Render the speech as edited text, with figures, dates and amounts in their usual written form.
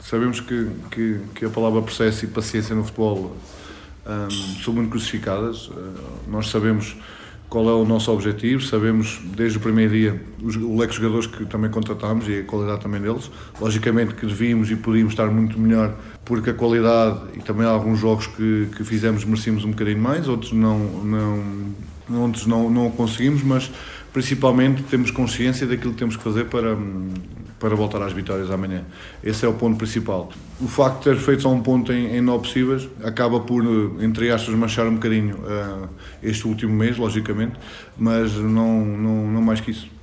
Sabemos que a palavra processo e paciência no futebol são muito crucificadas. Nós sabemos qual é o nosso objetivo, sabemos desde o primeiro dia o leque de jogadores que também contratámos e a qualidade também deles. Logicamente que devíamos e podíamos estar muito melhor, porque a qualidade e também alguns jogos que fizemos merecíamos um bocadinho mais, outros não conseguimos, mas principalmente temos consciência daquilo que temos que fazer para voltar às vitórias amanhã. Esse é o ponto principal. O facto de ter feito só um ponto em 9 possíveis acaba por, entre aspas, manchar um bocadinho este último mês, logicamente, mas não mais que isso.